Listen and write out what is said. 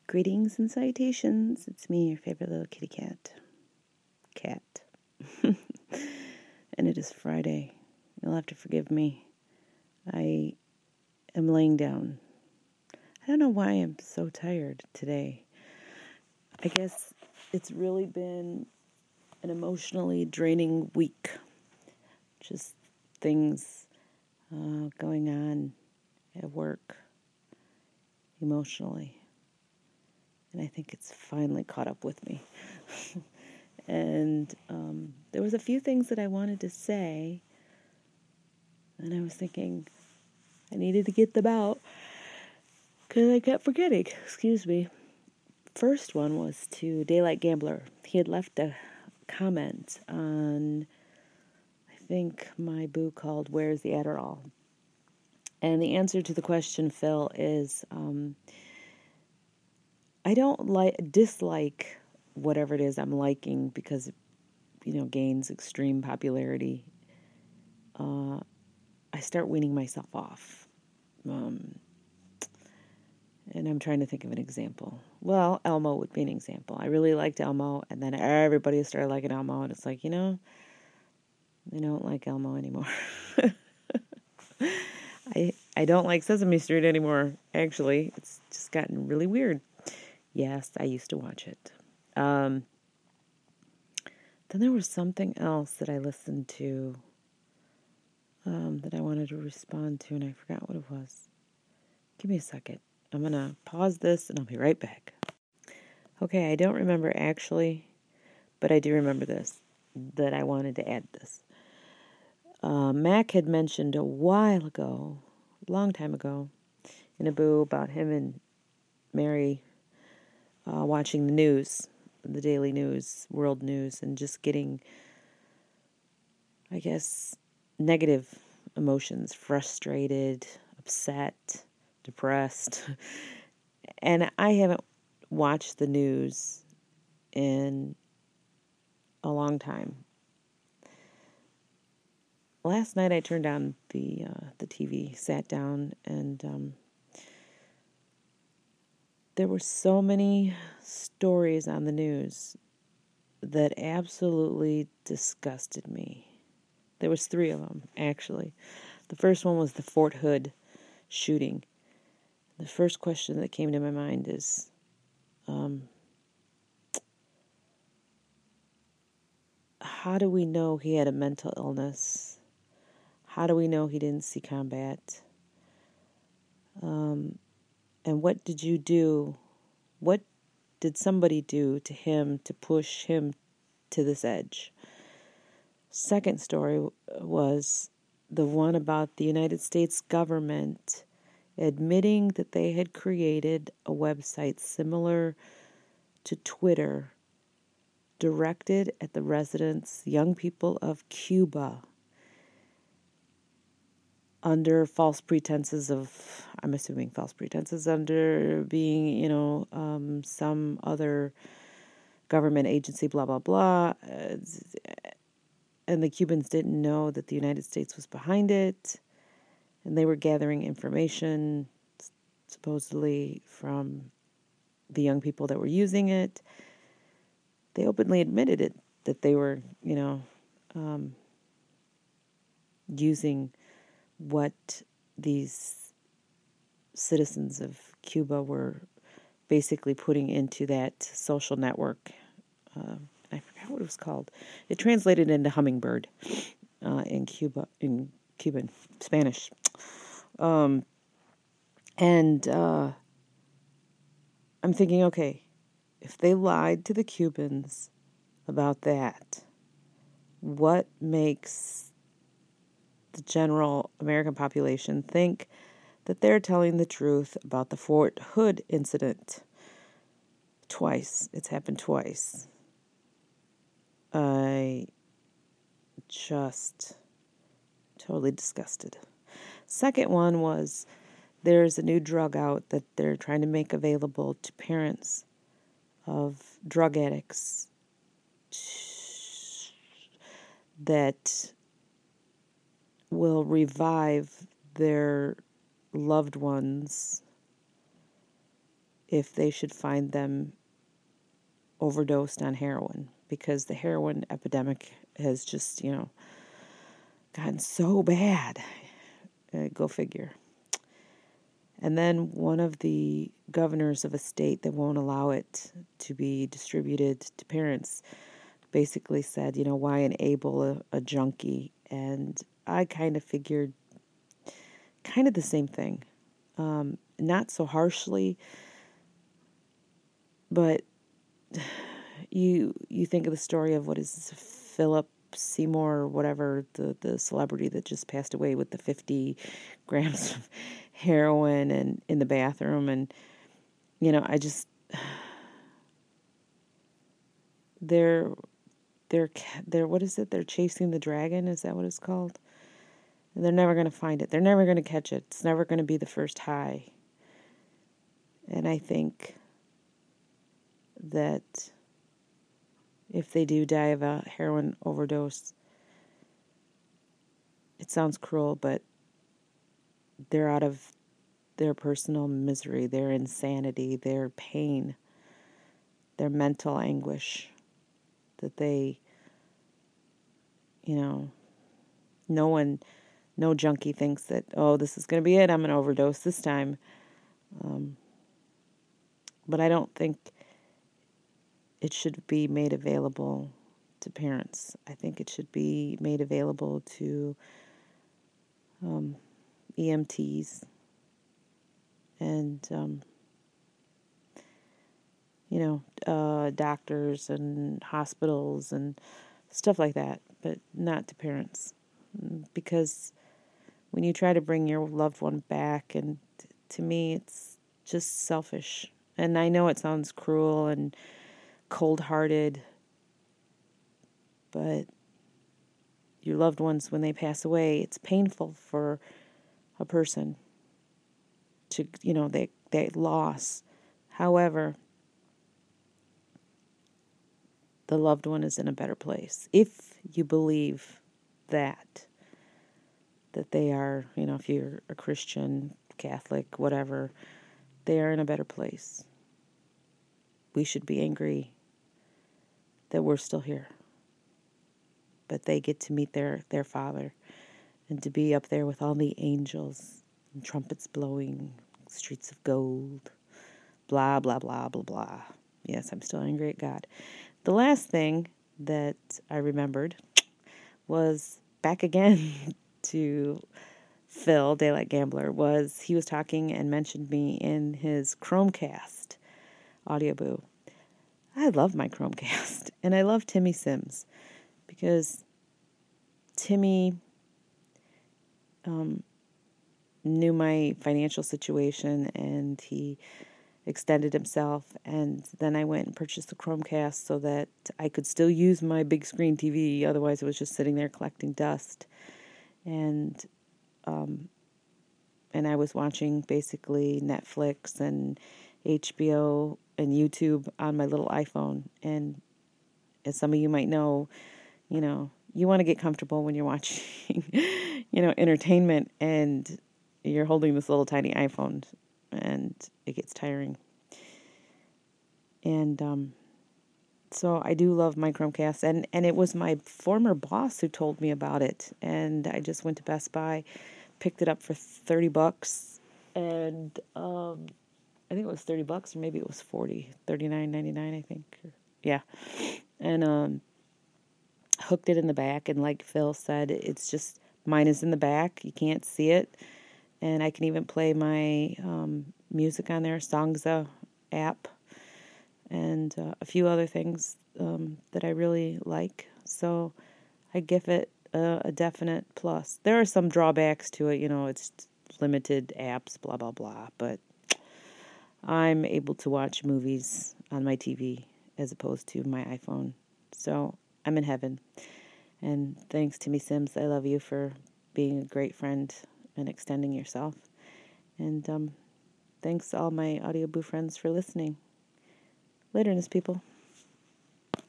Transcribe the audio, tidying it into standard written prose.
Greetings and salutations. It's me, your favorite little kitty cat. And it is Friday. You'll have to forgive me. I am laying down. I don't know why I'm so tired today. I guess it's really been an emotionally draining week. Just things going on at work emotionally. And I think it's finally caught up with me. And there was a few things that I wanted to say, and I was thinking I needed to get them out because I kept forgetting. Excuse me. First one was to Daylight Gambler. He had left a comment on, I think, my boo called Where's the Adderall? And the answer to the question, Phil, is I don't dislike whatever it is I'm liking because it, gains extreme popularity. I start weaning myself off. And I'm trying to think of an example. Well, Elmo would be an example. I really liked Elmo, and then everybody started liking Elmo, and it's like, I don't like Elmo anymore. I don't like Sesame Street anymore, actually. It's just gotten really weird. Yes, I used to watch it. Then there was something else that I listened to that I wanted to respond to, and I forgot what it was. Give me a second. I'm going to pause this, and I'll be right back. Okay, I don't remember actually, but I do remember this, that I wanted to add this. Mac had mentioned a while ago, a long time ago, in a boo about him and Mary watching the news, the daily news, world news, and just getting, I guess, negative emotions, frustrated, upset, depressed. And I haven't watched the news in a long time. Last night I turned on the TV, sat down, and there were so many stories on the news that absolutely disgusted me. There was 3 of them, actually. The first one was the Fort Hood shooting. The first question that came to my mind is, how do we know he had a mental illness? How do we know he didn't see combat? And what did you do? What did somebody do to him to push him to this edge? Second story was the one about the United States government admitting that they had created a website similar to Twitter directed at the residents, young people of Cuba, under false pretenses of, I'm assuming false pretenses, under being, some other government agency, blah, blah, blah. And the Cubans didn't know that the United States was behind it. And they were gathering information, supposedly, from the young people that were using it. They openly admitted it, that they were, using what these citizens of Cuba were basically putting into that social network. I forgot what it was called. It translated into hummingbird in Cuban Spanish. And I'm thinking, okay, if they lied to the Cubans about that, what makes the general American population think that they're telling the truth about the Fort Hood incident? Twice. It's happened twice. I just totally disgusted. Second one was there's a new drug out that they're trying to make available to parents of drug addicts that will revive their loved ones if they should find them overdosed on heroin, because the heroin epidemic has just, gotten so bad. Go figure. And then one of the governors of a state that won't allow it to be distributed to parents basically said, why enable a junkie? And I kind of figured kind of the same thing. Not so harshly, but you think of the story of, what is this, Philip Seymour or whatever, the celebrity that just passed away with the 50 grams of heroin and in the bathroom. And, I just, they're, what is it? They're chasing the dragon. Is that what it's called? And they're never going to find it. They're never going to catch it. It's never going to be the first high. And I think that if they do die of a heroin overdose, it sounds cruel, but they're out of their personal misery, their insanity, their pain, their mental anguish, that they, no junkie thinks that, oh, this is going to be it, I'm going to overdose this time. But I don't think it should be made available to parents. I think it should be made available to EMTs and, doctors and hospitals and stuff like that, but not to parents. Because when you try to bring your loved one back, and to me, it's just selfish. And I know it sounds cruel and cold-hearted, but your loved ones, when they pass away, it's painful for a person to, they loss. However, the loved one is in a better place. If you believe that they are, if you're a Christian, Catholic, whatever, they are in a better place. We should be angry that we're still here. But they get to meet their Father, and to be up there with all the angels and trumpets blowing, streets of gold, blah, blah, blah, blah, blah. Yes, I'm still angry at God. The last thing that I remembered was back again to Phil, Daylight Gambler, he was talking and mentioned me in his Chromecast Audioboo. I love my Chromecast, and I love Timmy Sims, because Timmy knew my financial situation, and he extended himself, and then I went and purchased the Chromecast so that I could still use my big screen TV, otherwise it was just sitting there collecting dust. And I was watching basically Netflix and HBO and YouTube on my little iPhone. And as some of you might know, you want to get comfortable when you're watching, entertainment, and you're holding this little tiny iPhone, and it gets tiring. And so I do love my Chromecast, and it was my former boss who told me about it, and I just went to Best Buy, picked it up for $30, and I think it was $30, or maybe it was $39.99, I think. Yeah, and hooked it in the back, and like Phil said, it's just, mine is in the back, you can't see it, and I can even play my music on there, Songza app, and a few other things that I really like. So I give it a definite plus. There are some drawbacks to it, it's limited apps, blah, blah, blah, but I'm able to watch movies on my TV as opposed to my iPhone. So I'm in heaven. And thanks, Timmy Sims. I love you for being a great friend and extending yourself. And thanks to all my Audioboo friends for listening. Laterness, people.